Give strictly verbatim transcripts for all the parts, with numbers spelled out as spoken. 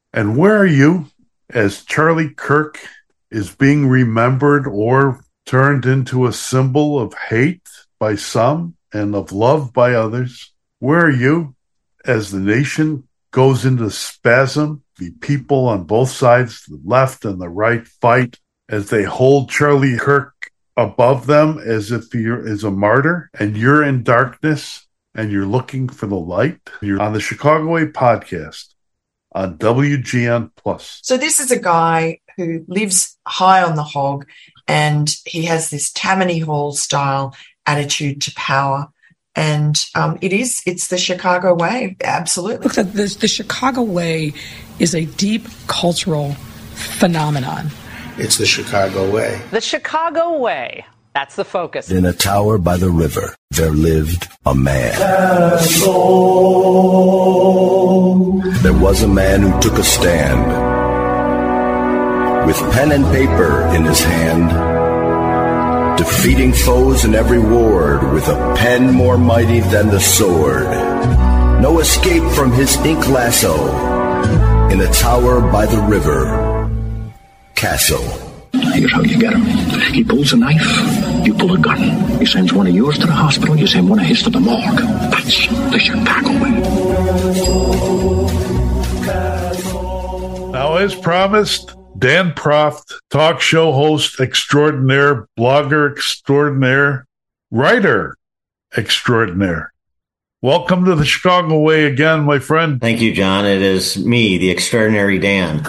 And where are you as Charlie Kirk is being remembered or turned into a symbol of hate by some and of love by others? Where are you as the nation goes into spasm? The people on both sides, the left and the right, fight as they hold Charlie Kirk above them as if he is a martyr, and you're in darkness and you're looking for the light. You're on the Chicago Way podcast on W G N Plus. So this is a guy who lives high on the hog, and he has this Tammany Hall style attitude to power. And um, it is, it's the Chicago way, absolutely. Look, the, the, the Chicago way is a deep cultural phenomenon. It's the Chicago way. The Chicago way. That's the focus. In a tower by the river, there lived a man. There was a man who took a stand. With pen and paper in his hand, defeating foes in every ward with a pen more mighty than the sword. No escape from his ink lasso. In a tower by the river, Castle. Here's how you get him. He pulls a knife, you pull a gun. He sends one of yours to the hospital, you send one of his to the morgue. That's the Chicago way. Now, as promised, Dan Proft, talk show host extraordinaire, blogger extraordinaire, writer extraordinaire. Welcome to the Chicago Way again, my friend. Thank you, John. It is me, the extraordinary Dan.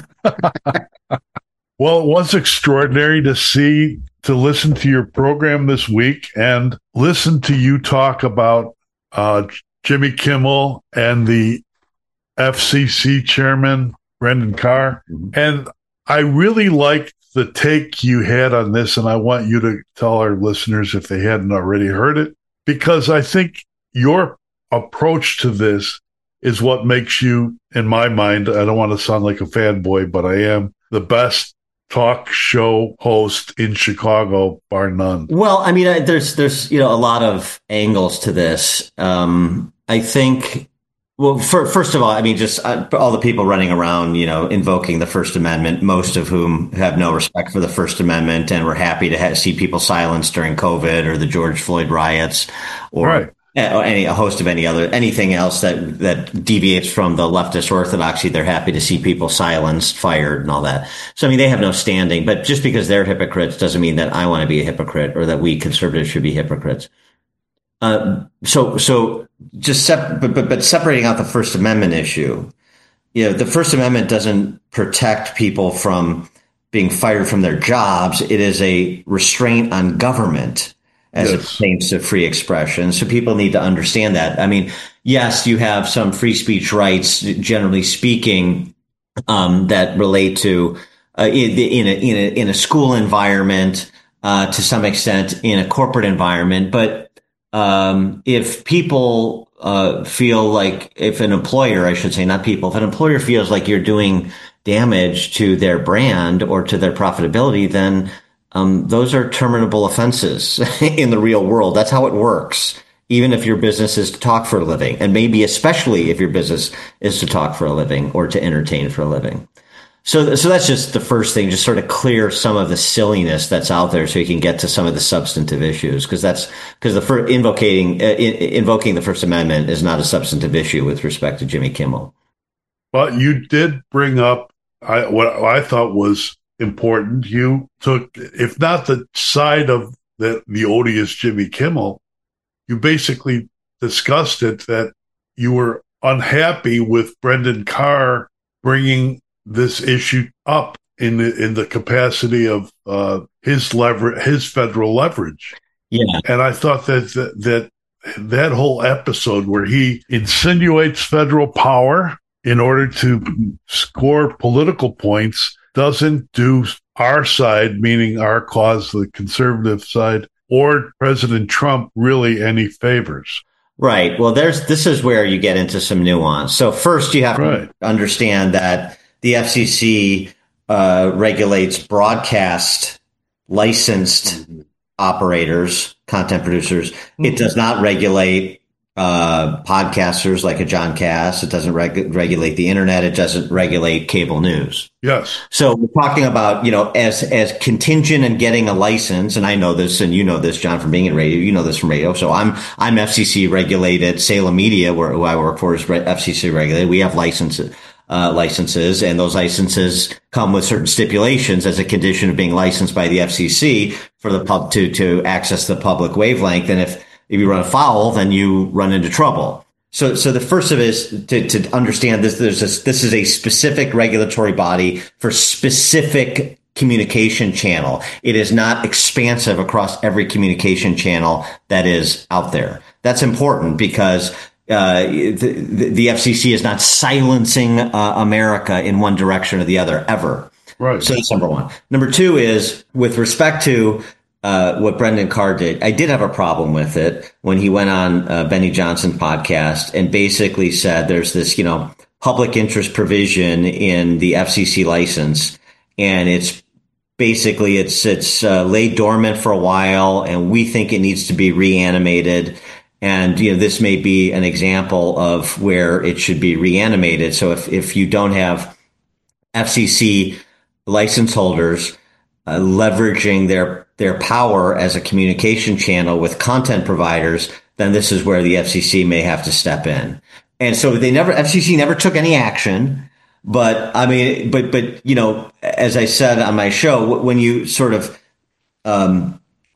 Well, it was extraordinary to see, to listen to your program this week and listen to you talk about uh, Jimmy Kimmel and the F C C chairman, Brendan Carr. Mm-hmm. And I really liked the take you had on this, and I want you to tell our listeners if they hadn't already heard it, because I think your approach to this is what makes you, in my mind, I don't want to sound like a fanboy, but I am, the best talk show host in Chicago, bar none. Well, I mean, there's, there's, you know, a lot of angles to this. Um, I think, well, for, first of all, I mean, just uh, all the people running around, you know, invoking the First Amendment, most of whom have no respect for the First Amendment and were happy to ha- see people silenced during COVID or the George Floyd riots, or right. any a host of any other anything else that that deviates from the leftist orthodoxy. They're happy to see people silenced, fired, and all that. So I mean, they have no standing. But just because they're hypocrites doesn't mean that I want to be a hypocrite or that we conservatives should be hypocrites. Uh, so so just sep- but, but but separating out the First Amendment issue, you know, the First Amendment doesn't protect people from being fired from their jobs. It is a restraint on government as yes. it pertains to free expression. So people need to understand that. I mean, yes, you have some free speech rights, generally speaking, um, that relate to uh, in, in, a, in, a, in a school environment, uh, to some extent in a corporate environment. But um, if people uh, feel like, if an employer, I should say, not people, if an employer feels like you're doing damage to their brand or to their profitability, then Um, those are terminable offenses in the real world. That's how it works, even if your business is to talk for a living, and maybe especially if your business is to talk for a living or to entertain for a living. So, so that's just the first thing, just sort of clear some of the silliness that's out there so you can get to some of the substantive issues, because that's because the first, invoking, uh, invoking the First Amendment is not a substantive issue with respect to Jimmy Kimmel. Well, you did bring up I, what I thought was important. You took, if not the side of the, the odious Jimmy Kimmel, you basically discussed it, that you were unhappy with Brendan Carr bringing this issue up in the, in the capacity of uh, his lever, his federal leverage. Yeah. And I thought that, that, that that whole episode where he insinuates federal power in order to score political points doesn't do our side, meaning our cause, the conservative side, or President Trump really any favors. Right. Well, there's this is where you get into some nuance. So first, you have right. to understand that the F C C uh, regulates broadcast licensed mm-hmm. operators, content producers. Mm-hmm. It does not regulate uh, podcasters like a John Cass. It doesn't reg- regulate the internet. It doesn't regulate cable news. Yes. So we're talking about, you know, as as contingent and getting a license, and I know this, and you know this, John, from being in radio. You know this from radio. So I'm I'm F C C regulated. Salem Media, where who I work for, is F C C regulated. We have licenses. Uh, licenses, and those licenses come with certain stipulations as a condition of being licensed by the F C C for the pub to to access the public wavelength. And if if you run afoul, then you run into trouble. So, so the first of it is to to understand this. There's a, this is a specific regulatory body for specific communication channel. It is not expansive across every communication channel that is out there. That's important because Uh, the, the F C C is not silencing uh, America in one direction or the other ever. Right. So that's number one. Number two is with respect to uh, what Brendan Carr did. I did have a problem with it when he went on uh, Benny Johnson's podcast and basically said there's this, you know, public interest provision in the F C C license, and it's basically it's it's uh, laid dormant for a while, and we think it needs to be reanimated. And, you know, this may be an example of where it should be reanimated. So if, if you don't have F C C license holders uh, leveraging their, their power as a communication channel with content providers, then this is where the F C C may have to step in. And so they never, F C C never took any action. But I mean, but, but, you know, as I said on my show, when you sort of, um,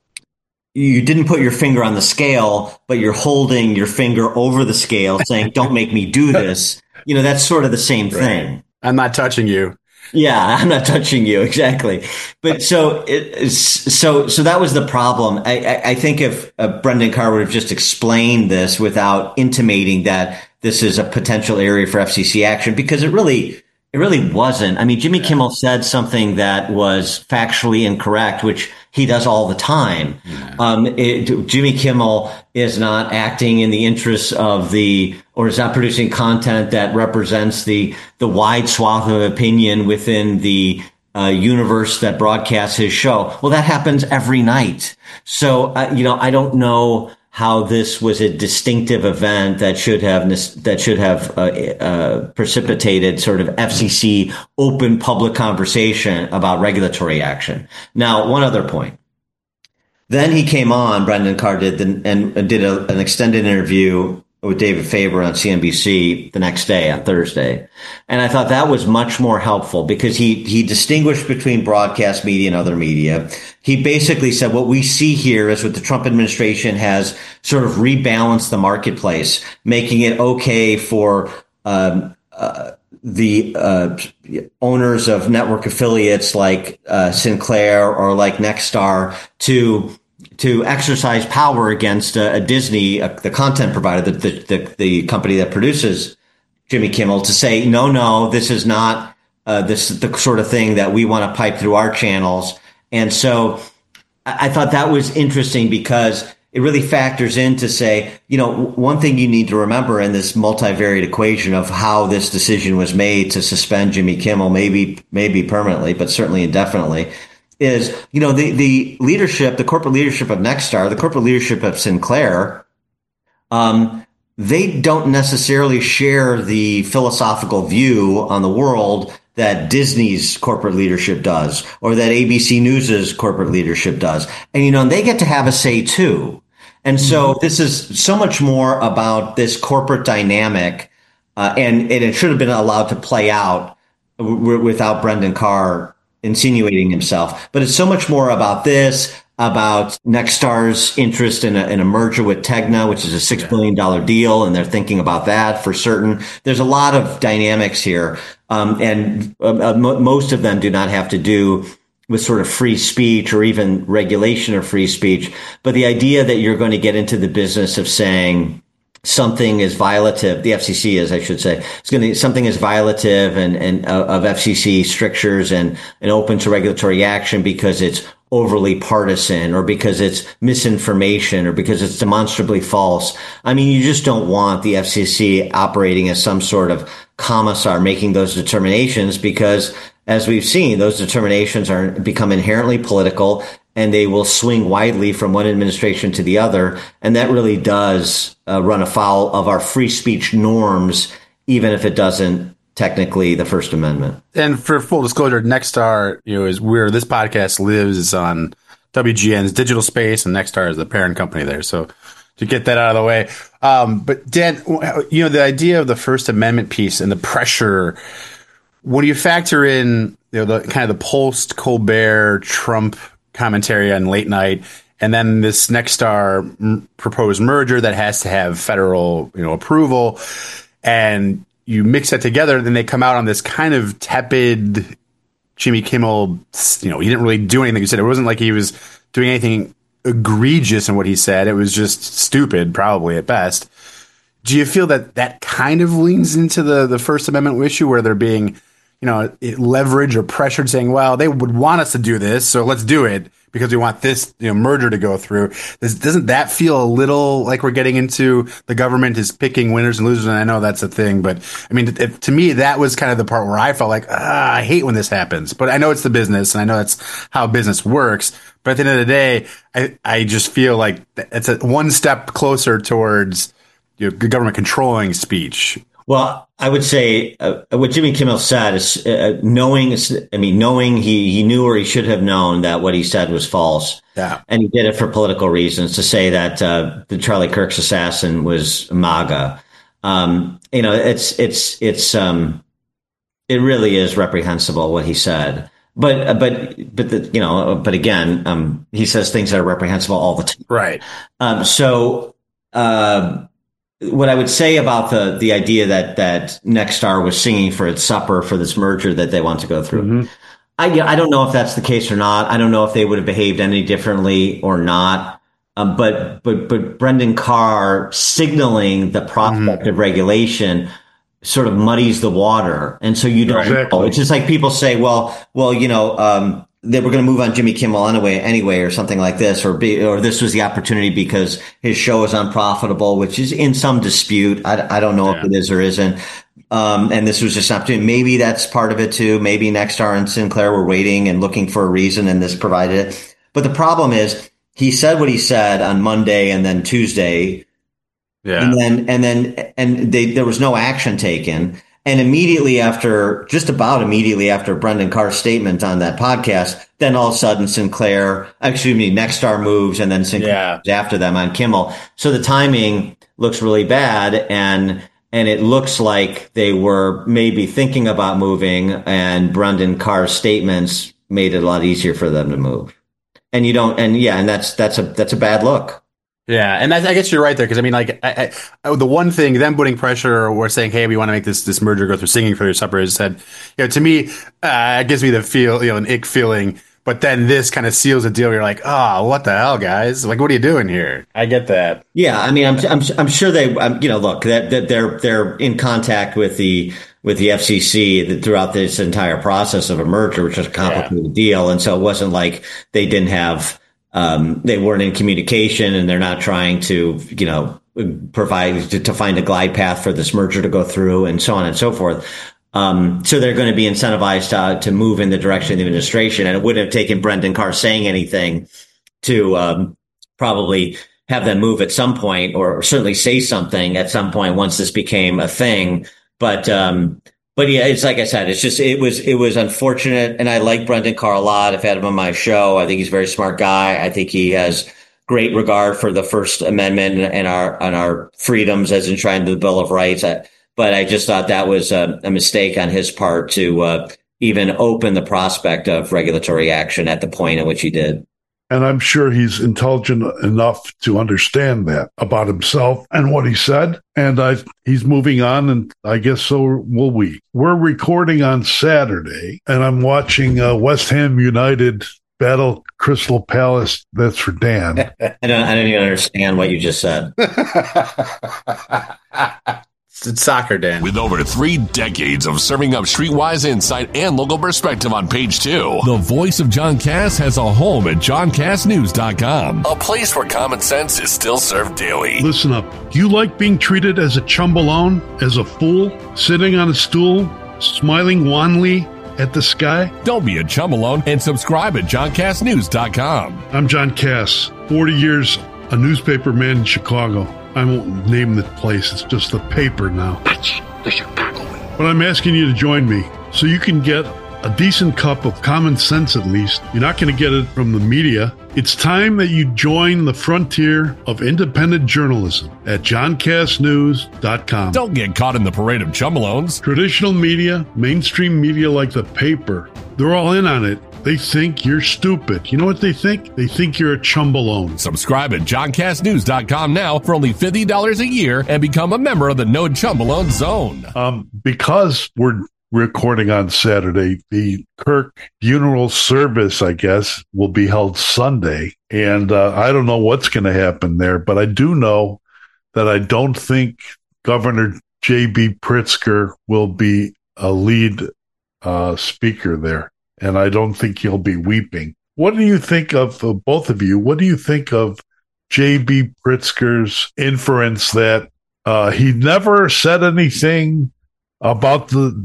you didn't put your finger on the scale, but you're holding your finger over the scale saying, don't make me do this. You know, that's sort of the same right. thing. I'm not touching you. Yeah, I'm not touching you. Exactly. But so, it, so, so that was the problem. I, I, I think if uh, Brendan Carr would have just explained this without intimating that this is a potential area for F C C action, because it really, it really wasn't. I mean, Jimmy yeah. Kimmel said something that was factually incorrect, which he does all the time. Yeah. Um, it, Jimmy Kimmel is not acting in the interests of the, or is not producing content that represents the, the wide swath of opinion within the uh, universe that broadcasts his show. Well, that happens every night. So, uh, you know, I don't know how this was a distinctive event that should have that should have uh, uh, precipitated sort of F C C open public conversation about regulatory action. Now, one other point. Then he came on, Brendan Carr did, and, and did a, an extended interview with David Faber on C N B C the next day on Thursday. And I thought that was much more helpful because he, he distinguished between broadcast media and other media. He basically said what we see here is what the Trump administration has sort of rebalanced the marketplace, making it okay for, um, uh, the, uh, owners of network affiliates like, uh, Sinclair or like Nexstar to, to exercise power against a, a Disney, a, the content provider, the, the, the, the company that produces Jimmy Kimmel, to say, no, no, this is not uh, this the sort of thing that we want to pipe through our channels. And so I, I thought that was interesting because it really factors in to say, you know, one thing you need to remember in this multivariate equation of how this decision was made to suspend Jimmy Kimmel, maybe, maybe permanently, but certainly indefinitely, is, you know, the, the leadership, the corporate leadership of Nexstar, the corporate leadership of Sinclair, um, they don't necessarily share the philosophical view on the world that Disney's corporate leadership does, or that A B C News's corporate leadership does. And, you know, they get to have a say too. And so mm-hmm. this is so much more about this corporate dynamic, uh, and, and it should have been allowed to play out w- without Brendan Carr insinuating himself. But it's so much more about this, about Nexstar's interest in a, in a merger with Tegna, which is a six billion dollars deal, and they're thinking about that for certain. There's a lot of dynamics here, um, and uh, m- most of them do not have to do with sort of free speech or even regulation of free speech. But the idea that you're going to get into the business of saying something is violative, the F C C is, I should say, it's going to, something is violative and, and uh, of F C C strictures and, and open to regulatory action because it's overly partisan or because it's misinformation or because it's demonstrably false. I mean, you just don't want the F C C operating as some sort of commissar making those determinations because, as we've seen, those determinations are become inherently political. and they will swing widely from one administration to the other. And that really does uh, run afoul of our free speech norms, even if it doesn't technically the First Amendment. And for full disclosure, Nexstar, you know, is where this podcast lives is on W G N's digital space, and Nexstar is the parent company there. So to get that out of the way. Um, but Dan, you know, the idea of the First Amendment piece and the pressure, when you factor in, you know, the kind of the post Colbert Trump commentary on late night, and then this Nexstar m- proposed merger that has to have federal, you know, approval, and you mix that together, then they come out on this kind of tepid Jimmy Kimmel, you know, he didn't really do anything. He said it wasn't like he was doing anything egregious in what he said. It was just stupid, probably at best. Do you feel that that kind of leans into the, the First Amendment issue where they're being, you know, leverage or pressured, saying, well, they would want us to do this, so let's do it because we want this, you know, merger to go through. Does, doesn't that feel a little like we're getting into the government is picking winners and losers? And I know that's a thing, but I mean, if, to me, that was kind of the part where I felt like, ah, I hate when this happens. But I know it's the business, and I know that's how business works. But at the end of the day, I, I just feel like it's a one step closer towards, you know, government controlling speech. Well, I would say uh, what Jimmy Kimmel said is uh, knowing, I mean, knowing he, he knew or he should have known that what he said was false. Yeah. And he did it for political reasons, to say that uh, the Charlie Kirk's assassin was MAGA. Um, you know, it's, it's, it's, um, it really is reprehensible what he said. But, uh, but, but, the, you know, but again, um, he says things that are reprehensible all the time. Right. Um, so, uh, what I would say about the the idea that that Nexstar was singing for its supper for this merger that they want to go through, mm-hmm. I I don't know if that's the case or not. I don't know if they would have behaved any differently or not. Um, but but but Brendan Carr signaling the prospect mm-hmm. of regulation sort of muddies the water, and so you don't exactly. know. It's just like people say, well, well, you know. Um, they were going to move on Jimmy Kimmel anyway, anyway, or something like this, or be, or this was the opportunity because his show is unprofitable, which is in some dispute. I, I don't know yeah. if it is or isn't. Um, and this was just an opportunity. Maybe that's part of it too. Maybe Nexstar and Sinclair were waiting and looking for a reason, and this provided it. But the problem is, he said what he said on Monday and then Tuesday, yeah, and then and then and they, there was no action taken. And immediately after, just about immediately after Brendan Carr's statement on that podcast, then all of a sudden Sinclair, excuse me, Nexstar moves, and then Sinclair yeah. moves after them on Kimmel. So the timing looks really bad, and and it looks like they were maybe thinking about moving, and Brendan Carr's statements made it a lot easier for them to move. And you don't, and yeah, and that's that's a that's a bad look. Yeah, and I guess you're right there, because I mean, like, I, I, the one thing, them putting pressure or saying, "Hey, we want to make this this merger go through singing for your supper," is said, you know, to me, uh, it gives me the feel, you know, an ick feeling. But then this kind of seals the deal. You're like, oh, what the hell, guys? Like, what are you doing here? I get that. Yeah, I mean, I'm I'm I'm sure they, um, you know, look, that, that they're they're in contact with the with the F C C throughout this entire process of a merger, which is a complicated yeah. deal, and so it wasn't like they didn't have. Um, they weren't in communication, and they're not trying to, you know, provide to, to find a glide path for this merger to go through, and so on and so forth. Um, so they're going to be incentivized to, to move in the direction of the administration, and it wouldn't have taken Brendan Carr saying anything to um, probably have them move at some point, or certainly say something at some point once this became a thing. But um, But yeah, it's like I said, it's just, it was, it was unfortunate. And I like Brendan Carr a lot. I've had him on my show. I think he's a very smart guy. I think he has great regard for the First Amendment and our, and our freedoms as enshrined in the Bill of Rights. I, but I just thought that was a, a mistake on his part to, uh, even open the prospect of regulatory action at the point at which he did. And I'm sure he's intelligent enough to understand that about himself and what he said. And I, he's moving on, and I guess so will we. We're recording on Saturday, and I'm watching uh, West Ham United battle Crystal Palace. That's for Dan. I don't, I don't even understand what you just said. It's soccer, Dan. With over three decades of serving up streetwise insight and local perspective on Page Two, the voice of John Cass has a home at john cass news dot com, a place where common sense is still served daily. Listen up. Do you like being treated as a chumbalone, as a fool, sitting on a stool, smiling wanly, at the sky? Don't be a chum alone and subscribe at john cass news dot com. I'm John Cass, forty years a newspaper man in Chicago. I won't name the place, it's just the paper now. That's the Chicago way. But I'm asking you to join me so you can get a decent cup of common sense at least. You're not going to get it from the media. It's time that you join the frontier of independent journalism at john cass news dot com. Don't get caught in the parade of chum-alones. Traditional media, mainstream media like the paper, they're all in on it. They think you're stupid. You know what they think? They think you're a chumbalone. Subscribe at john cass news dot com now for only fifty dollars a year and become a member of the No Chumbalone Zone. Um, because we're recording on Saturday, the Kirk funeral service, I guess, will be held Sunday. And uh, I don't know what's going to happen there, but I do know that I don't think Governor J B. Pritzker will be a lead uh, speaker there. And I don't think he'll be weeping. What do you think of, uh, both of you, what do you think of J B. Pritzker's inference that uh, he never said anything about the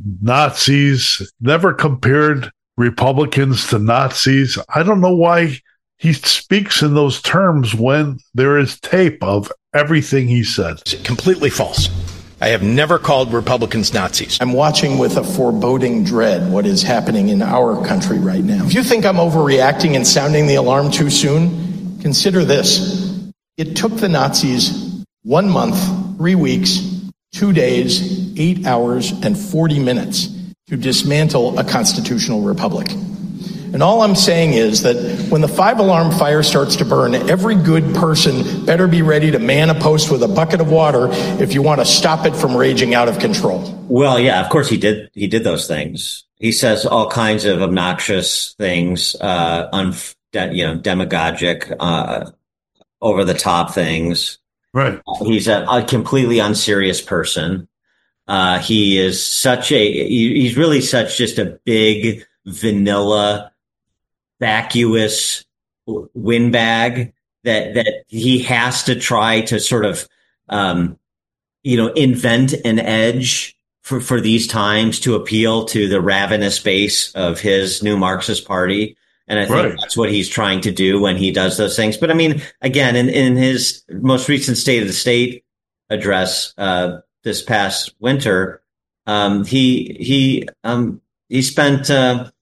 Nazis, never compared Republicans to Nazis? I don't know why he speaks in those terms when there is tape of everything he said. It's completely false. I have never called Republicans Nazis. I'm watching with a foreboding dread what is happening in our country right now. If you think I'm overreacting and sounding the alarm too soon, consider this. It took the Nazis one month, three weeks, two days, eight hours, and forty minutes to dismantle a constitutional republic. And all I'm saying is that when the five-alarm fire starts to burn, every good person better be ready to man a post with a bucket of water if you want to stop it from raging out of control. Well, yeah, of course he did. He did those things. He says all kinds of obnoxious things, uh, un, you know, demagogic, uh, over-the-top things. Right. He's a, a completely unserious person. Uh, he is such a, he, he's really such just a big, vanilla, vacuous windbag that, that he has to try to sort of, um, you know, invent an edge for, for these times to appeal to the ravenous base of his new Marxist party. And I think right. that's what he's trying to do when he does those things. But I mean, again, in, in his most recent State of the State address, uh, this past winter, um, he, he, um, he spent, uh,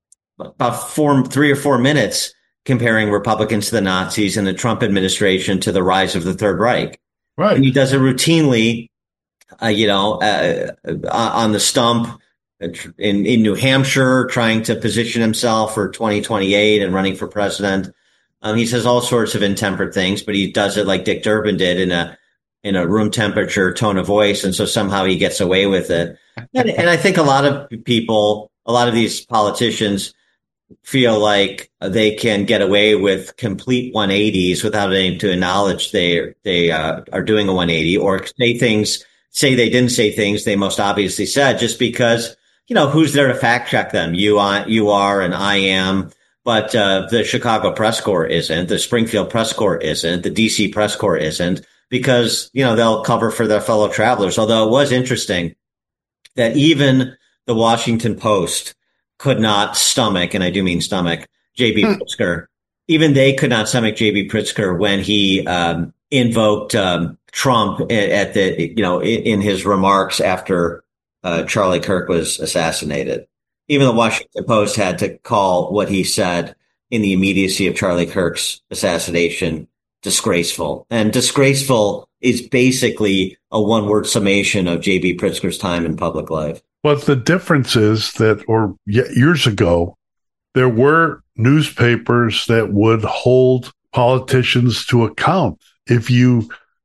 about four, three or four minutes comparing Republicans to the Nazis and the Trump administration to the rise of the Third Reich. Right. And he does it routinely, uh, you know, uh, on the stump in, in New Hampshire, trying to position himself for twenty twenty-eight and running for president. Um, he says all sorts of intemperate things, but he does it like Dick Durbin did in a, in a room temperature tone of voice. And so somehow he gets away with it. And, and I think a lot of people, a lot of these politicians, feel like they can get away with complete one eighties without having to acknowledge they they uh, are doing a one eighty, or say things, say they didn't say things they most obviously said, just because, you know, who's there to fact check them? You are, you are, and I am. But uh, the Chicago Press Corps isn't, the Springfield Press Corps isn't, the D C Press Corps isn't, because, you know, they'll cover for their fellow travelers. Although it was interesting that even the Washington Post could not stomach, and I do mean stomach, J B. Pritzker. Even they could not stomach J B. Pritzker when he um, invoked um, Trump at, at the, you know, in, in his remarks after uh, Charlie Kirk was assassinated. Even the Washington Post had to call what he said in the immediacy of Charlie Kirk's assassination disgraceful. And disgraceful is basically a one-word summation of J B. Pritzker's time in public life. But the difference is that, or years ago, there were newspapers that would hold politicians to account. If you,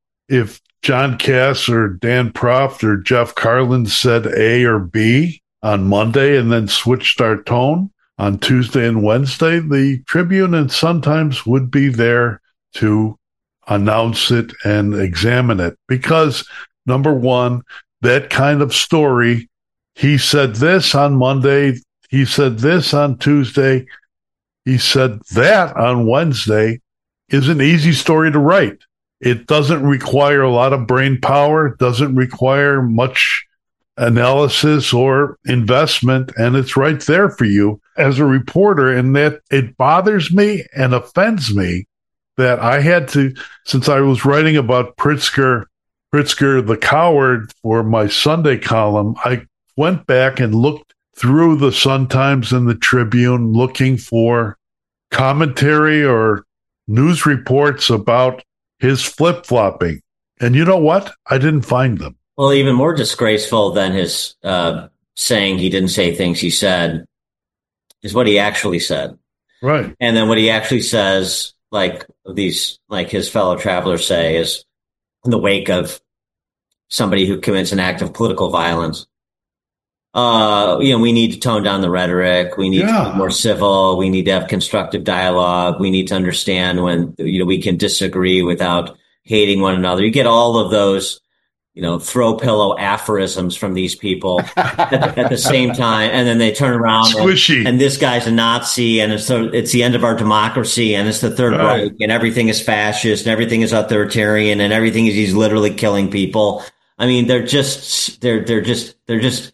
if John Cass or Dan Proft or Jeff Carlin said A or B on Monday and then switched our tone on Tuesday and Wednesday, the Tribune and Sun-Times would be there to announce it and examine it. Because, number one, that kind of story, he said this on Monday, he said this on Tuesday, he said that on Wednesday, is an easy story to write. It doesn't require a lot of brain power, doesn't require much analysis or investment, and it's right there for you as a reporter. And that it bothers me and offends me that I had to, since I was writing about Pritzker, Pritzker the coward for my Sunday column, I went back and looked through the Sun-Times and the Tribune looking for commentary or news reports about his flip-flopping. And you know what? I didn't find them. Well, even more disgraceful than his uh, saying he didn't say things he said is what he actually said. Right. And then what he actually says, like these, like his fellow travelers say, is in the wake of somebody who commits an act of political violence. Uh, you know, we need to tone down the rhetoric. We need yeah. to be more civil. We need to have constructive dialogue. We need to understand when, you know, we can disagree without hating one another. You get all of those, you know, throw pillow aphorisms from these people at, at the same time. And then they turn around and, and this guy's a Nazi and it's the, it's the end of our democracy and it's the Third right. Reich and everything is fascist and everything is authoritarian and everything is, he's literally killing people. I mean, they're just, they're, they're just, they're just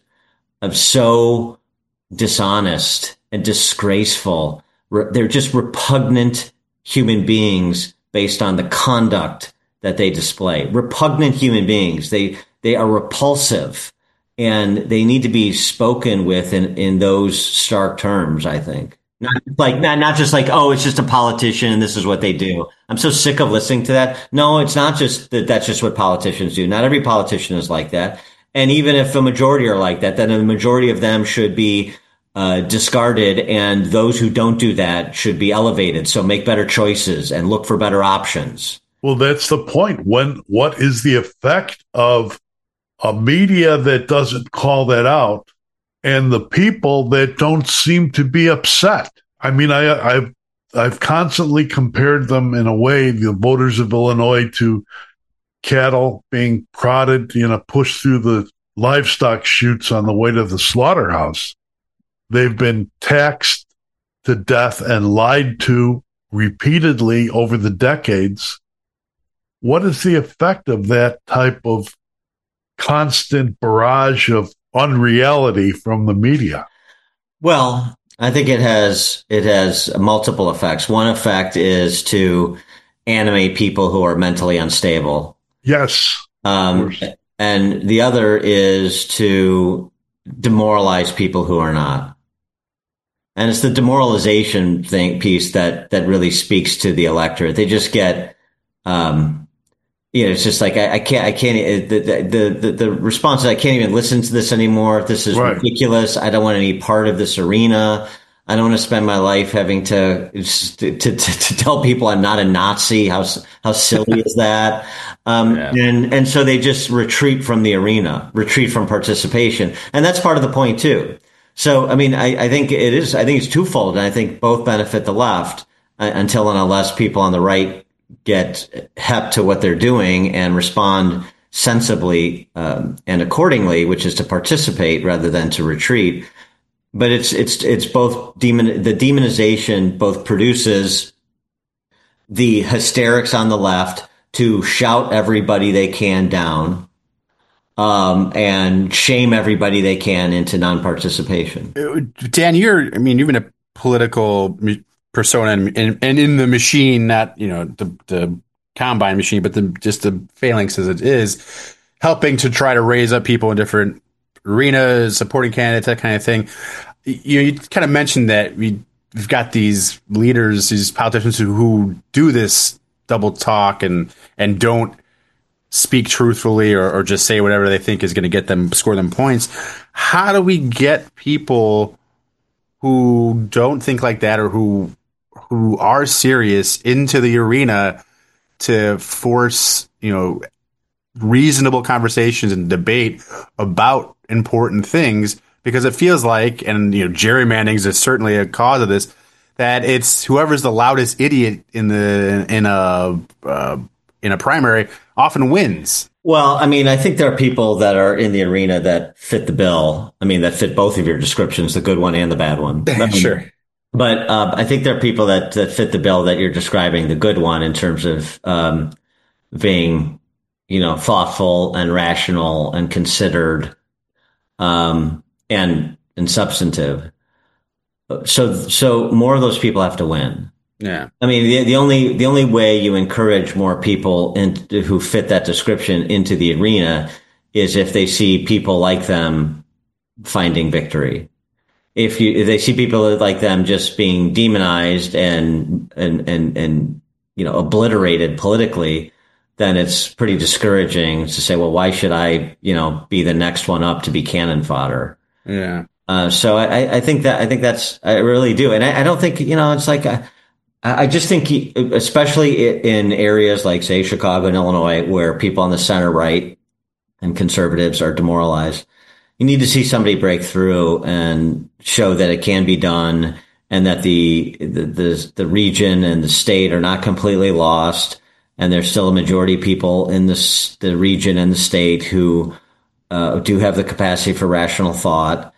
so dishonest and disgraceful. They're just repugnant human beings based on the conduct that they display. Repugnant human beings. They they are repulsive, and they need to be spoken with in, in those stark terms, I think. Not like not, not just like, oh, it's just a politician and this is what they do. I'm so sick of listening to that. No, it's not just that that's just what politicians do. Not every politician is like that. And even if a majority are like that, then a majority of them should be uh, discarded, and those who don't do that should be elevated. So make better choices and look for better options. Well, that's the point. When what is the effect of a media that doesn't call that out and the people that don't seem to be upset? I mean, I, I've I've constantly compared them in a way, the voters of Illinois, to cattle being prodded, you know, pushed through the livestock chutes on the way to the slaughterhouse. They've been taxed to death and lied to repeatedly over the decades. What is the effect of that type of constant barrage of unreality from the media? Well, I think it has it has multiple effects. One effect is to animate people who are mentally unstable. Yes. Um, and the other is to demoralize people who are not. And it's the demoralization thing piece that that really speaks to the electorate. They just get, um, you know, it's just like I, I can't, I can't. The, the the the response is I can't even listen to this anymore. This is right. ridiculous. I don't want any part of this arena. I don't want to spend my life having to to, to to tell people I'm not a Nazi. How how silly is that? Um, yeah. And and so they just retreat from the arena, retreat from participation, and that's part of the point too. So I mean, I, I think it is. I think it's twofold, and I think both benefit the left uh, until and unless people on the right get hep to what they're doing and respond sensibly um, and accordingly, which is to participate rather than to retreat. But it's it's it's both demon the demonization both produces the hysterics on the left to shout everybody they can down, um, and shame everybody they can into non-participation. Dan, you're I mean you've been a political persona and, and, and in the machine, not you know the the combine machine, but the just the phalanx as it is, helping to try to raise up people in different arenas, supporting candidates, that kind of thing. You, you kind of mentioned that we, we've got these leaders, these politicians who, who do this double talk and and don't speak truthfully or, or just say whatever they think is going to get them, score them points. How do we get people who don't think like that or who who are serious into the arena to force, you know, reasonable conversations and debate about important things? Because it feels like, and you know, gerrymandering is certainly a cause of this, that it's whoever's the loudest idiot in the in a uh, in a primary often wins. Well, I mean, I think there are people that are in the arena that fit the bill. I mean, that fit both of your descriptions, the good one and the bad one. Sure. But uh, I think there are people that, that fit the bill that you're describing, the good one, in terms of um, being, you know, thoughtful and rational and considered. um, and and substantive. So so more of those people have to win. Yeah. I mean, the, the only the only way you encourage more people in, who fit that description into the arena is if they see people like them finding victory. If you if they see people like them just being demonized and and and and you know obliterated politically, then it's pretty discouraging to say, well, why should I you know be the next one up to be cannon fodder? Yeah. Uh, so I, I think that I think that's I really do, and I, I don't think you know it's like. A, I just think, he, especially in areas like, say, Chicago and Illinois, where people on the center right and conservatives are demoralized, you need to see somebody break through and show that it can be done, and that the the the, the region and the state are not completely lost, and there's still a majority of people in this the region and the state who uh, do have the capacity for rational thought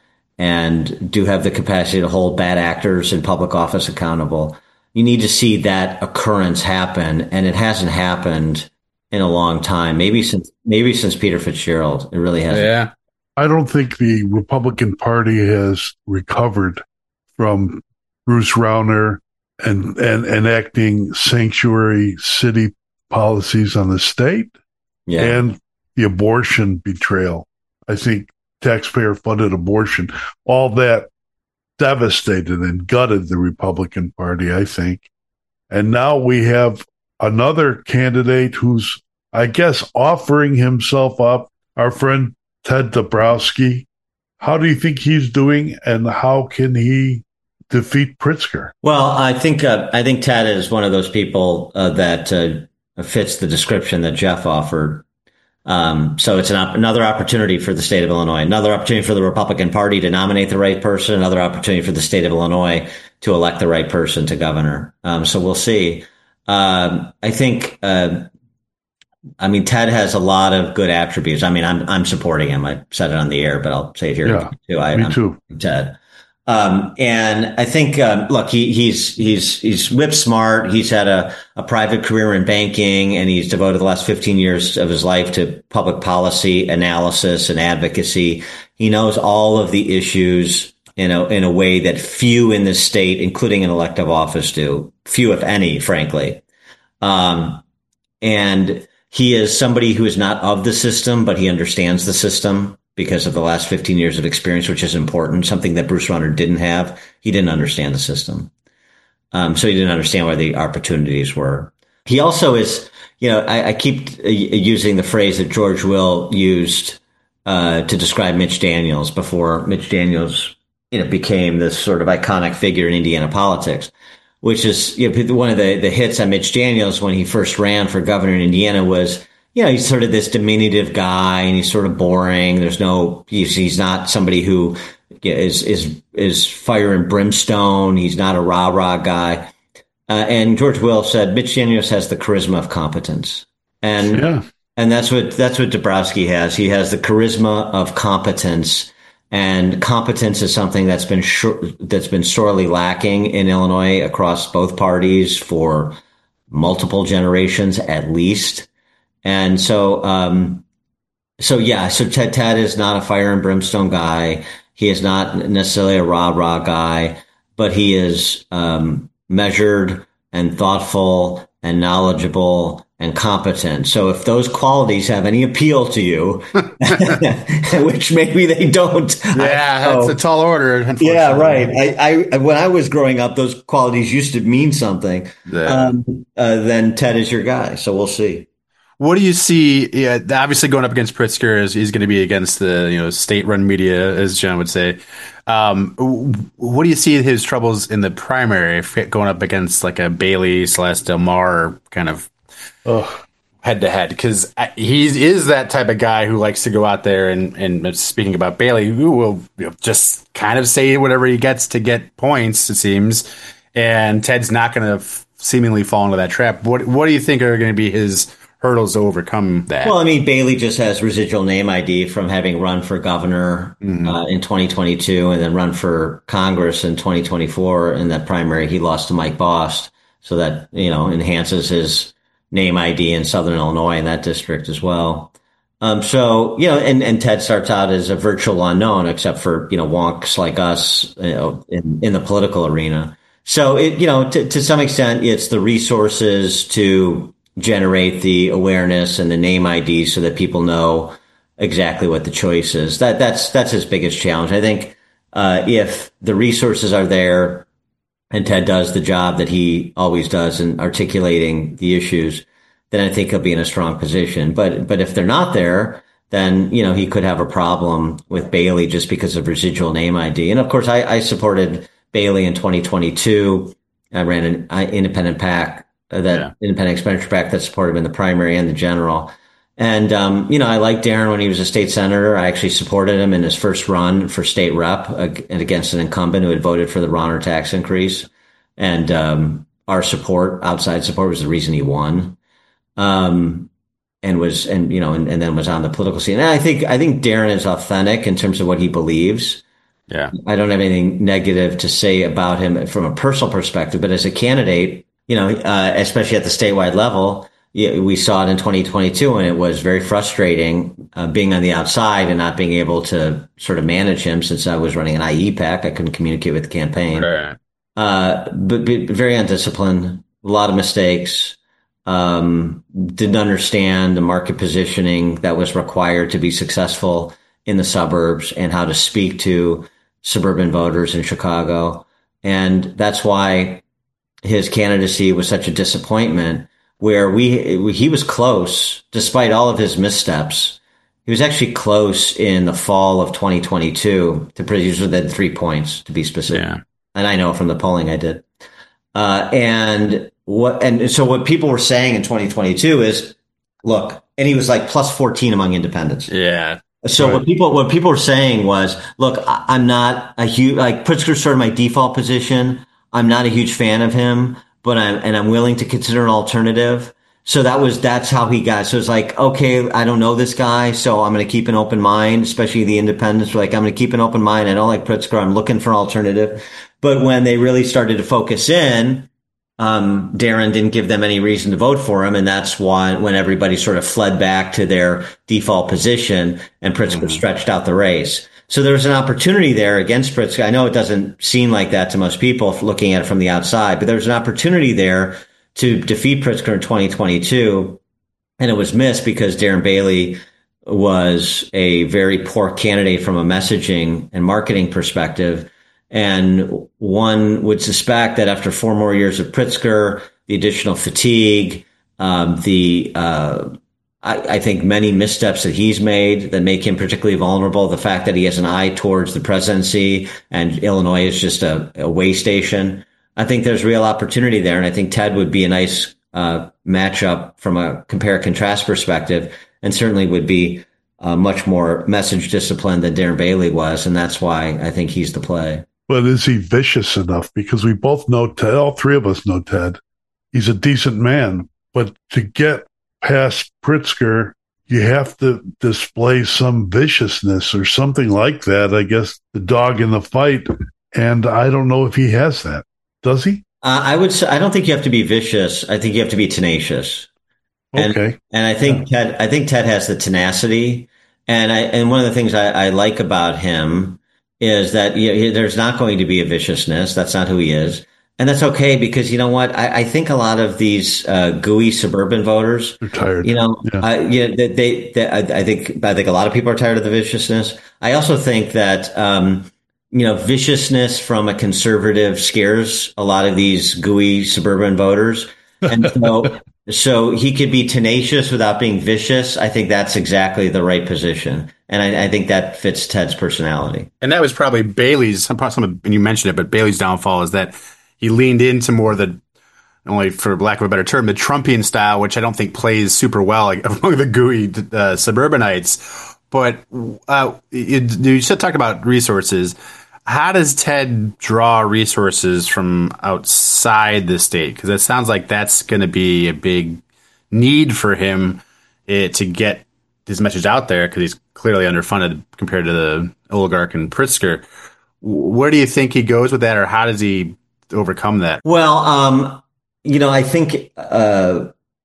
and do have the capacity to hold bad actors in public office accountable. You need to see that occurrence happen, and it hasn't happened in a long time. Maybe since maybe since Peter Fitzgerald, it really hasn't. Yeah, I don't think the Republican Party has recovered from Bruce Rauner and and enacting sanctuary city policies on the state, yeah. and the abortion betrayal. I think taxpayer-funded abortion, all that devastated and gutted the Republican Party, I think. And now we have another candidate who's, I guess, offering himself up, our friend Ted Dabrowski. How do you think he's doing, and how can he defeat Pritzker? Well, I think uh, I think Ted is one of those people uh, that uh, fits the description that Jeff offered. Um, so it's an op- another opportunity for the state of Illinois, another opportunity for the Republican Party to nominate the right person, another opportunity for the state of Illinois to elect the right person to governor. Um, so we'll see. Um, I think, uh, I mean, Ted has a lot of good attributes. I mean, I'm I'm supporting him. I said it on the air, but I'll say it here yeah, too. I, me I'm too. Ted. Um, and I think, um, look, he, he's, he's, he's whip smart. He's had a, a private career in banking, and he's devoted the last fifteen years of his life to public policy analysis and advocacy. He knows all of the issues, you know, in a way that few in the state, including in elective office, do. Few, if any, frankly. Um, and he is somebody who is not of the system, but he understands the system because of the last fifteen years of experience, which is important, something that Bruce Rauner didn't have. He didn't understand the system. Um, so he didn't understand where the opportunities were. He also is, you know, I, I keep uh, using the phrase that George Will used uh, to describe Mitch Daniels before Mitch Daniels, you know, became this sort of iconic figure in Indiana politics, which is, you know, one of the, the hits on Mitch Daniels when he first ran for governor in Indiana was, you know, he's sort of this diminutive guy, and he's sort of boring. There's no, he's, he's not somebody who is, is, is fire and brimstone. He's not a rah-rah guy. Uh, and George Will said, Mitch Daniels has the charisma of competence. And, yeah. and that's what, that's what Dabrowski has. He has the charisma of competence, and competence is something that's been, shor- that's been sorely lacking in Illinois across both parties for multiple generations, at least. And so, um, so yeah, so Ted, Ted is not a fire and brimstone guy. He is not necessarily a rah-rah guy, but he is, um, measured and thoughtful and knowledgeable and competent. So if those qualities have any appeal to you, which maybe they don't. Yeah, that's a tall order. Yeah, right. I, I, when I was growing up, those qualities used to mean something. Yeah. Um, uh, then Ted is your guy. So we'll see. What do you see? Yeah, obviously going up against Pritzker is he's going to be against the you know state-run media, as John would say. Um, what do you see his troubles in the primary going up against like a Bailey slash Del Mar kind of head to head? Because he is that type of guy who likes to go out there and, and speaking about Bailey, who will you know, just kind of say whatever he gets to get points, it seems. And Ted's not going to f- seemingly fall into that trap. What What do you think are going to be his hurdles to overcome that? Well, I mean, Bailey just has residual name I D from having run for governor mm-hmm. uh, in twenty twenty-two and then run for Congress in twenty twenty-four. In that primary, he lost to Mike Bost. So that, you know, enhances his name I D in Southern Illinois in that district as well. Um, so, you know, and, and Ted starts out as a virtual unknown, except for, you know, wonks like us, you know, in, in the political arena. So, it, you know, to, to some extent, it's the resources to generate the awareness and the name I D so that people know exactly what the choice is. That, that's, that's his biggest challenge. I think, uh, if the resources are there and Ted does the job that he always does in articulating the issues, then I think he'll be in a strong position. But, but if they're not there, then, you know, he could have a problem with Bailey just because of residual name I D. And of course, I, I supported Bailey in twenty twenty-two. I ran an I, independent PAC, uh, that yeah. independent expenditure PAC that supported him in the primary and the general. And, um, you know, I liked Darren when he was a state senator. I actually supported him in his first run for state rep uh, and against an incumbent who had voted for the Rauner tax increase. And, um, our support, outside support, was the reason he won. Um, and was, and, you know, and, and then was on the political scene. And I think, I think Darren is authentic in terms of what he believes. Yeah. I don't have anything negative to say about him from a personal perspective, but as a candidate, you know, uh, especially at the statewide level, we saw it in twenty twenty-two, and it was very frustrating uh, being on the outside and not being able to sort of manage him since I was running an I E PAC. I couldn't communicate with the campaign. Right. Uh, but, but very undisciplined, a lot of mistakes, um, didn't understand the market positioning that was required to be successful in the suburbs and how to speak to suburban voters in Chicago. And that's why his candidacy was such a disappointment. Where we, he was close, despite all of his missteps. He was actually close in the fall of twenty twenty-two to produce within three points, to be specific. Yeah. And I know from the polling I did. Uh, and what, and so what people were saying in twenty twenty-two is, look, and he was like plus fourteen among independents. Yeah. So right. what people, what people were saying was, look, I, I'm not a huge, like Pritzker's sort of my default position. I'm not a huge fan of him. But I'm, and I'm willing to consider an alternative. So that was, that's how he got. So it's like, okay, I don't know this guy, so I'm going to keep an open mind, especially the independents were like, I'm going to keep an open mind. I don't like Pritzker. I'm looking for an alternative. But when they really started to focus in, um, Darren didn't give them any reason to vote for him. And that's why when everybody sort of fled back to their default position and Pritzker mm-hmm. stretched out the race. So there was an opportunity there against Pritzker. I know it doesn't seem like that to most people looking at it from the outside, but there was an opportunity there to defeat Pritzker in twenty twenty-two. And it was missed because Darren Bailey was a very poor candidate from a messaging and marketing perspective. And one would suspect that after four more years of Pritzker, the additional fatigue, um, the, uh, I, I think many missteps that he's made that make him particularly vulnerable. The fact that he has an eye towards the presidency and Illinois is just a, a way station. I think there's real opportunity there. And I think Ted would be a nice uh, matchup from a compare contrast perspective, and certainly would be uh, much more message disciplined than Darren Bailey was. And that's why I think he's the play. But is he vicious enough? Because we both know Ted, all three of us know Ted. He's a decent man, but to get past Pritzker, you have to display some viciousness or something like that. I guess the dog in the fight. And I don't know if he has that. Does he? Uh, I would say, I don't think you have to be vicious. I think you have to be tenacious. And, okay. And I think yeah. Ted, I think Ted has the tenacity. And I, and one of the things I, I like about him is that you know, there's not going to be a viciousness. That's not who he is. And that's okay, because you know what? I, I think a lot of these uh, gooey suburban voters, they're tired. You know, yeah. uh, you know, they, they, they I, I think I think a lot of people are tired of the viciousness. I also think that um, you know, viciousness from a conservative scares a lot of these gooey suburban voters, and so so he could be tenacious without being vicious. I think that's exactly the right position, and I, I think that fits Ted's personality. And that was probably Bailey's. Some, some, and you mentioned it, but Bailey's downfall is that he leaned into more the, only for lack of a better term, the Trumpian style, which I don't think plays super well like, among the gooey uh, suburbanites. But uh, you, you just talked about resources. How does Ted draw resources from outside the state? Because it sounds like that's going to be a big need for him uh, to get his message out there, because he's clearly underfunded compared to the oligarch and Pritzker. Where do you think he goes with that, or how does he overcome that? Well, um, you know, I think uh,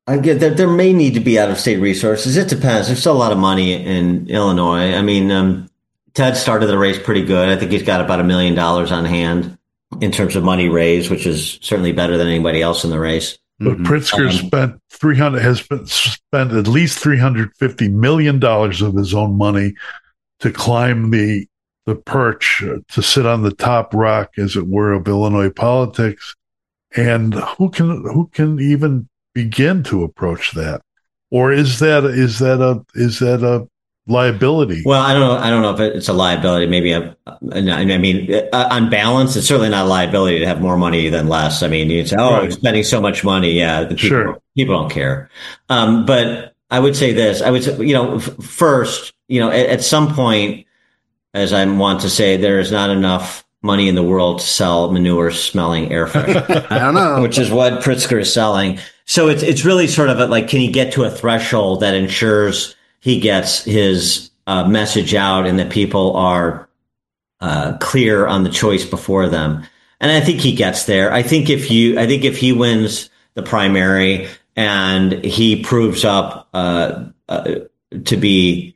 I get that there may need to be out of state resources. It depends. There's still a lot of money in Illinois. I mean, um, Ted started the race pretty good. I think he's got about a million dollars on hand in terms of money raised, which is certainly better than anybody else in the race. But mm-hmm. Pritzker um, spent three hundred has been, spent at least three hundred fifty million dollars of his own money to climb the the perch, uh, to sit on the top rock, as it were, of Illinois politics. And who can who can even begin to approach that? Or is that is that a is that a liability? Well, I don't know. I don't know if it's a liability. Maybe a, I mean, on balance, it's certainly not a liability to have more money than less. I mean, you say, "Oh, right. I'm spending so much money." Yeah, the people, sure. people don't care. Um, but I would say this. I would say, you know, f- first, you know, at, at some point, as I want to say, there is not enough money in the world to sell manure-smelling air fresheners. I don't know, which is what Pritzker is selling. So it's it's really sort of a, like, can he get to a threshold that ensures he gets his uh, message out and that people are uh, clear on the choice before them. And I think he gets there. I think if you, I think if he wins the primary and he proves up uh, uh, to be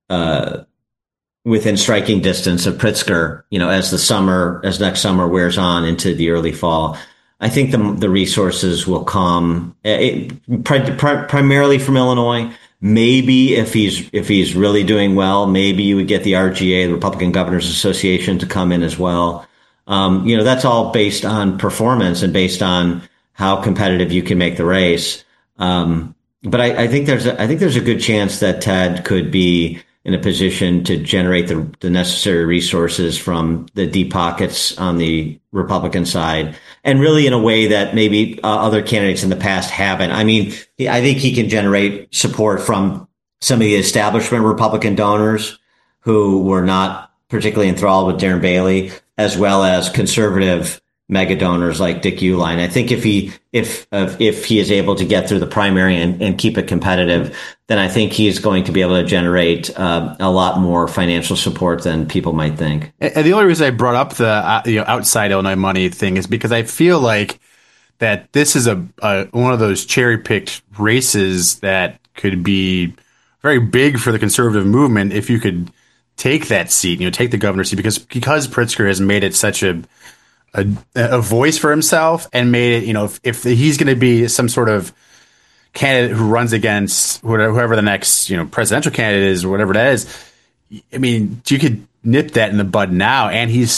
uh, within striking distance of Pritzker, you know, as the summer, as next summer wears on into the early fall, I think the the resources will come it, pri- pri- primarily from Illinois. Maybe if he's if he's really doing well, maybe you would get the R G A, the Republican Governors Association, to come in as well. Um, you know, that's all based on performance and based on how competitive you can make the race. Um, but I, I think there's a, I think there's a good chance that Ted could be in a position to generate the, the necessary resources from the deep pockets on the Republican side, and really in a way that maybe uh, other candidates in the past haven't. I mean, I think he can generate support from some of the establishment Republican donors who were not particularly enthralled with Darren Bailey, as well as conservative mega donors like Dick Uihlein. I think if he if uh, if he is able to get through the primary and, and keep it competitive, then I think he is going to be able to generate uh, a lot more financial support than people might think. And the only reason I brought up the uh, you know outside Illinois money thing is because I feel like that this is a, a one of those cherry picked races that could be very big for the conservative movement if you could take that seat, you know, take the governor's seat, because because Pritzker has made it such a A, a voice for himself and made it, you know, if, if he's going to be some sort of candidate who runs against whatever, whoever the next, you know, presidential candidate is or whatever that is, I mean, you could nip that in the bud now. And he's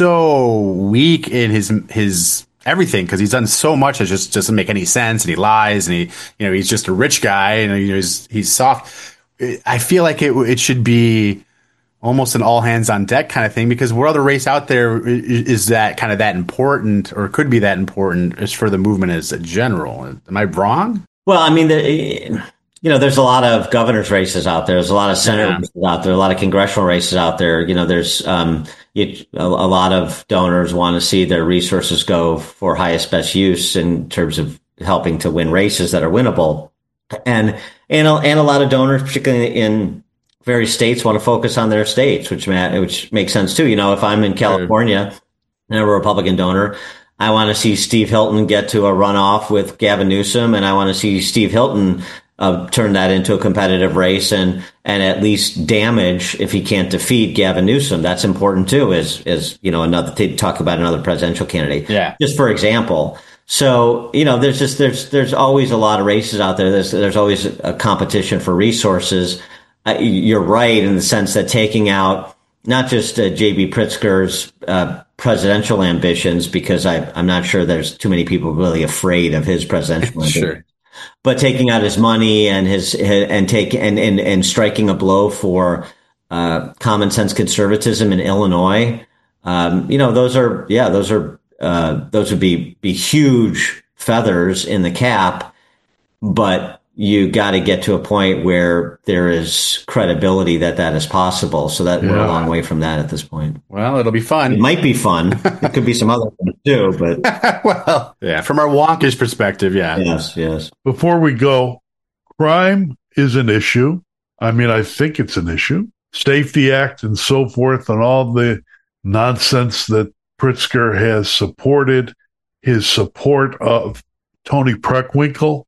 so weak in his, his everything because he's done so much that just doesn't make any sense. And he lies and he, you know, he's just a rich guy and, you know, he's, he's soft. I feel like it, it should be almost an all hands on deck kind of thing, because what other race out there is that kind of that important, or could be that important, is for the movement as a general? Am I wrong? Well, I mean, the, you know, there's a lot of governor's races out there. There's a lot of senate yeah. races out there, a lot of congressional races out there. You know, there's um, you, a, a lot of donors want to see their resources go for highest best use in terms of helping to win races that are winnable. And, and, and a lot of donors, particularly in various states, want to focus on their states, which which makes sense too. You know, if I'm in California and I'm a Republican donor, I want to see Steve Hilton get to a runoff with Gavin Newsom, and I want to see Steve Hilton uh, turn that into a competitive race and and at least damage, if he can't defeat Gavin Newsom. That's important too, as as you know, another to talk about another presidential candidate. Yeah. Just for example. So, you know, there's just there's there's always a lot of races out there. There's there's always a competition for resources. Uh, you're right in the sense that taking out not just uh, J B Pritzker's uh, presidential ambitions, because I, I'm not sure there's too many people really afraid of his presidential ambitions, sure. but taking out his money and his, his and take and, and and striking a blow for uh, common sense conservatism in Illinois. Um, you know, those are yeah, those are uh, those would be be huge feathers in the cap, but you got to get to a point where there is credibility that that is possible. So that yeah. we're a long way from that at this point. Well, it'll be fun. It might be fun. It could be some other things too, but well, yeah, from our wonkish perspective, yeah. Yes, yes. Before we go, crime is an issue. I mean, I think it's an issue. Safety Act and so forth, and all the nonsense that Pritzker has supported, his support of Tony Preckwinkle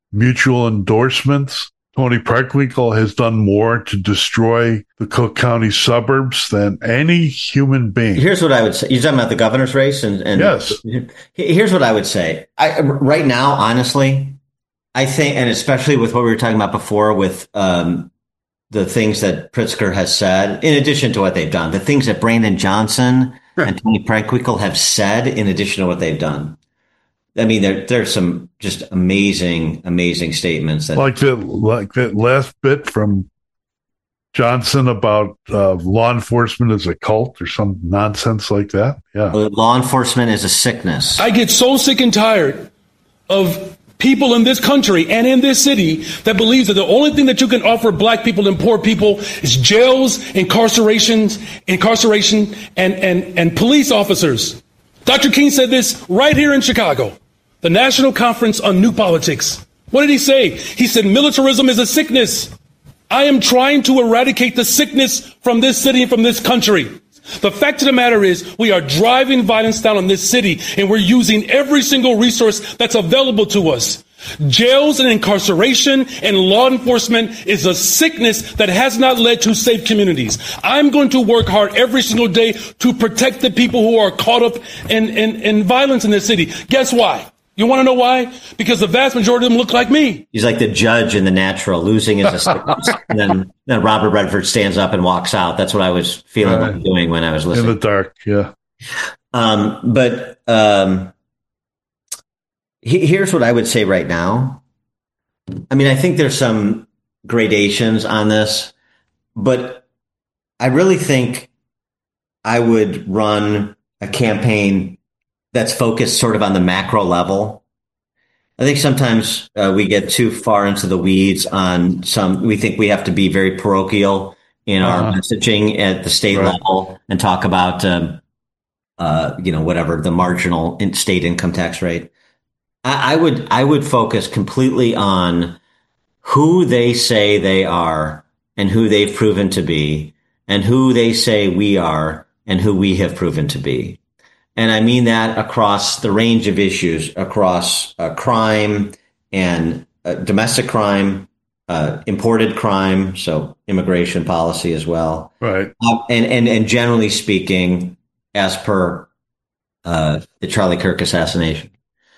mutual endorsements. Tony Preckwinkle has done more to destroy the Cook County suburbs than any human being. Here's what I would say. You're talking about the governor's race? And, and yes. Here's what I would say. I, right now, honestly, I think, and especially with what we were talking about before with um, the things that Pritzker has said, in addition to what they've done, the things that Brandon Johnson and Tony Preckwinkle have said in addition to what they've done. I mean, there there's some just amazing, amazing statements. That like that, like that last bit from Johnson about uh, law enforcement as a cult or some nonsense like that. Yeah, law enforcement is a sickness. I get so sick and tired of people in this country and in this city that believes that the only thing that you can offer black people and poor people is jails, incarcerations, incarceration, and and and police officers. Doctor King said this right here in Chicago. The National Conference on New Politics. What did he say? He said militarism is a sickness. I am trying to eradicate the sickness from this city and from this country. The fact of the matter is we are driving violence down on this city and we're using every single resource that's available to us. Jails and incarceration and law enforcement is a sickness that has not led to safe communities. I'm going to work hard every single day to protect the people who are caught up in, in, in violence in this city. Guess why? You want to know why? Because the vast majority of them look like me. He's like the judge in The Natural, losing is a sickness. And then, then Robert Redford stands up and walks out. That's what I was feeling right. like doing when I was listening. In the dark, yeah. Um, but um, he, here's what I would say right now. I mean, I think there's some gradations on this, but I really think I would run a campaign that's focused sort of on the macro level. I think sometimes uh, we get too far into the weeds on some, we think we have to be very parochial in uh-huh. our messaging at the state right. level and talk about, um, uh, you know, whatever the marginal in state income tax rate. I, I would, I would focus completely on who they say they are and who they've proven to be and who they say we are and who we have proven to be. And I mean that across the range of issues, across uh, crime and uh, domestic crime, uh, imported crime, so immigration policy as well. Right. Uh, and, and, and generally speaking, as per uh, the Charlie Kirk assassination,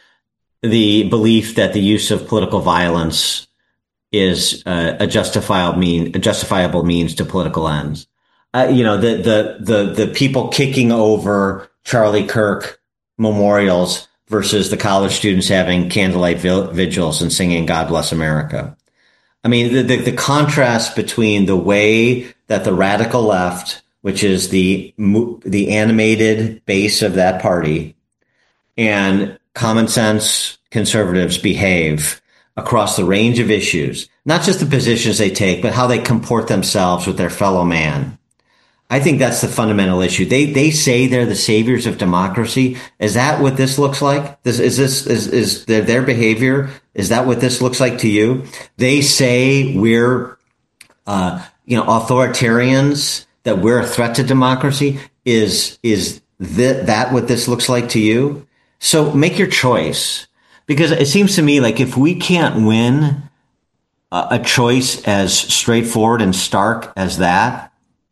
the belief that the use of political violence is uh, a justifiable mean, a justifiable means to political ends. Uh, you know, the, the, the, the people kicking over Charlie Kirk memorials versus the college students having candlelight vigils and singing God Bless America. I mean, the, the, the contrast between the way that the radical left, which is the, the animated base of that party, and common sense conservatives behave across the range of issues, not just the positions they take, but how they comport themselves with their fellow man. I think that's the fundamental issue. They they say they're the saviors of democracy. Is that what this looks like? This is this is is their, their behavior? Is that what this looks like to you? They say we're uh, you know authoritarians, that we're a threat to democracy. Is is th- that what this looks like to you? So make your choice, because it seems to me like if we can't win a, a choice as straightforward and stark as that,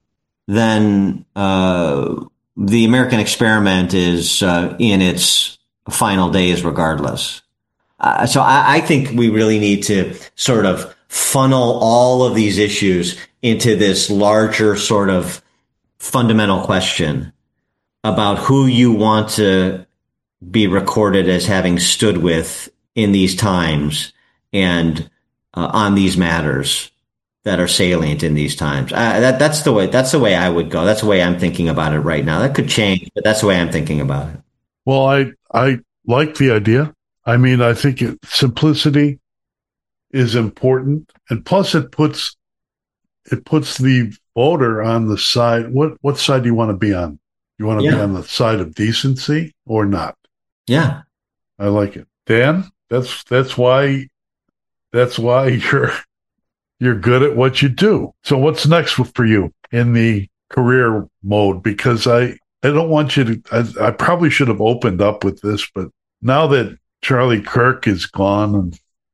then uh, the American experiment is uh, in its final days regardless. Uh, so I, I think we really need to sort of funnel all of these issues into this larger sort of fundamental question about who you want to be recorded as having stood with in these times and uh, on these matters that are salient in these times. Uh, that that's the way. That's the way I would go. That's the way I'm thinking about it right now. That could change, but that's the way I'm thinking about it. Well, I I like the idea. I mean, I think it, simplicity is important, and plus, it puts it puts the voter on the side. What what side do you want to be on? You want to yeah. be on the side of decency or not? Yeah, I like it, Dan. That's that's why that's why you're. You're good at what you do. So what's next for you in the career mode? Because I, I don't want you to, I, I probably should have opened up with this, but now that Charlie Kirk is gone and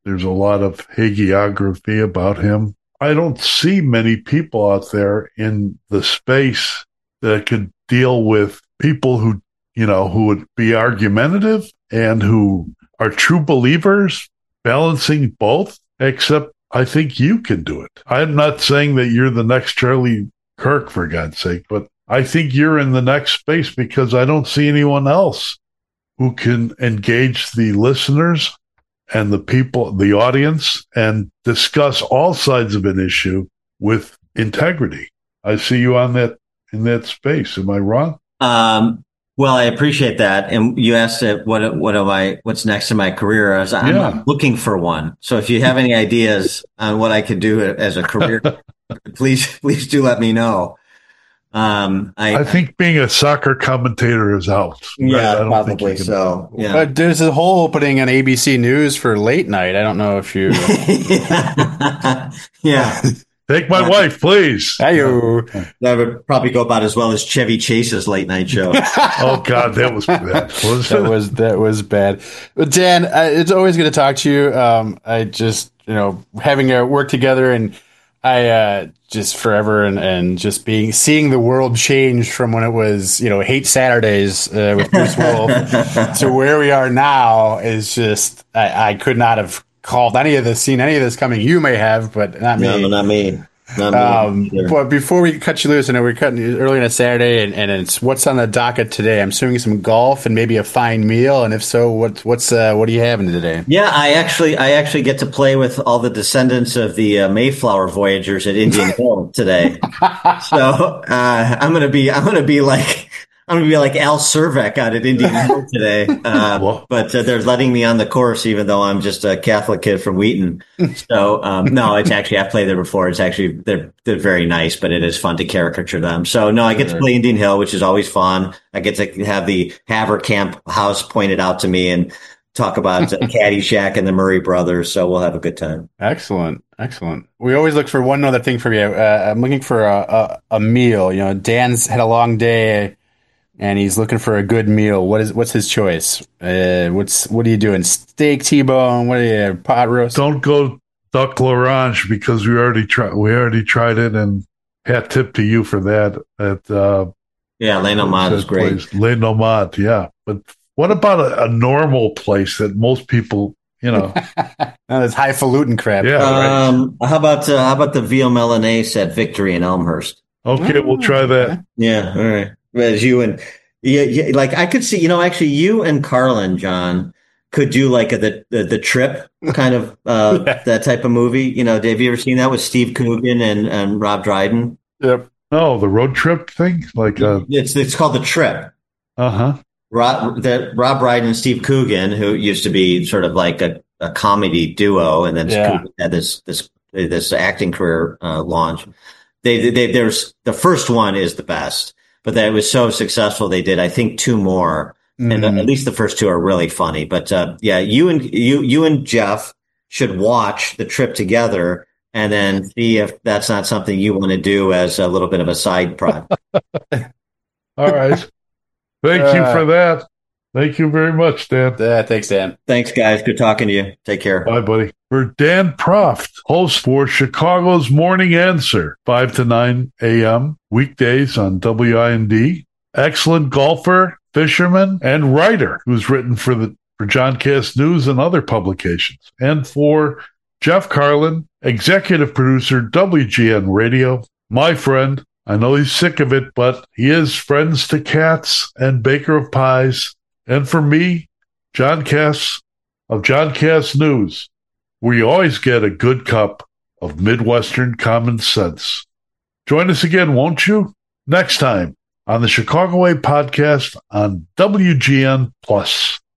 There's a lot of hagiography about him. I don't see many people out there in the space that could deal with people who, you know, who would be argumentative and who are true believers, balancing both, except I think you can do it. I'm not saying that you're the next Charlie Kirk, for God's sake, but I think you're in the next space because I don't see anyone else who can engage the listeners and the people, the audience, and discuss all sides of an issue with integrity. I see you on that, in that space. Am I wrong? Um, well, I appreciate that. And you asked it, what, what am I, what's next in my career? I was, I'm Yeah. looking for one. So if you have any ideas on what I could do as a career, please, please do let me know. Um, I, I think being a soccer commentator is out. Yeah, right? I don't think probably you can- so. Yeah. But there's a whole opening on A B C News for late night. I don't know if you. yeah. Take my wife, please. Hey-o. That would probably go about as well as Chevy Chase's late night show. Oh God, that was bad. Was that it? was that was bad. But Dan, I, it's always good to talk to you. Um, I just you know having our work together, and I uh, just forever and, and just being seeing the world change from when it was you know Hate Saturdays uh, with Bruce Wolf to where we are now is just I, I could not have called any of this, seen any of this coming. You may have, but not me. No, not me. Not me. Um, Sure. but before we cut you loose, I know we're cutting you early on a Saturday, and, and it's what's on the docket today. I'm assuming some golf and maybe a fine meal, and if so, what what's uh, what are you having today? Yeah, I actually I actually get to play with all the descendants of the uh, Mayflower voyagers at Indian Hill today. So uh, I'm gonna be I'm gonna be like I'm gonna be like Al Cervec out at Indian Hill today. Uh, but uh, they're letting me on the course, even though I'm just a Catholic kid from Wheaton. So um, no, it's actually I've played there before. It's actually they're they're very nice, but it is fun to caricature them. So no, I get to play Indian Hill, which is always fun. I get to have the Haverkamp house pointed out to me and talk about uh, Caddyshack and the Murray brothers. So we'll have a good time. Excellent, excellent. We always look for one other thing from you. Uh, I'm looking for a, a a meal. You know, Dan's had a long day, and he's looking for a good meal. What is what's his choice? Uh, what's what are you doing? Steak, T-bone? What are you pot roast? Don't go duck l'orange because we already tried. We already tried it, and hat tip to you for that. At uh, Yeah, Le Nomad is great. Le Nomad, yeah. But what about a, a normal place that most people, you know? No, that's highfalutin crap. Yeah. right. Um, how about uh, how about the veal Milanese at Victory in Elmhurst? Okay, we'll try that. Yeah, all right. As you and yeah, yeah, like I could see, you know, actually, you and Carlin, John, could do like a, the, the the trip kind of uh, Yeah. that type of movie. You know, have you ever seen that with Steve Coogan and, and Rob Dryden? Yep. Oh, the road trip thing, like uh, It's it's called The Trip. uh huh. Rob, the, Rob Brydon and Steve Coogan, who used to be sort of like a, a comedy duo, and then Yeah. Coogan had this this this acting career uh, launch. They, they there's the first one is the best, but that was so successful they did I think two more, and uh, Mhm. at least the first two are really funny. But uh, yeah, you and you you and Jeff should watch The Trip together, and then see if that's not something you want to do as a little bit of a side project. All right. Thank you Uh, for that. Thank you very much, Dan. Uh, thanks, Dan. Thanks, guys. Good talking to you. Take care. Bye, buddy. For Dan Proft, host for Chicago's Morning Answer, five to nine a.m. weekdays on W I N D. Excellent golfer, fisherman, and writer who's written for the for John Cass News and other publications. And for Jeff Carlin, executive producer, W G N Radio, my friend. I know he's sick of it, but he is friends to cats and baker of pies. And for me, John Cass of John Cass News, where you always get a good cup of Midwestern common sense. Join us again, won't you? Next time on the Chicago Way podcast on W G N Plus.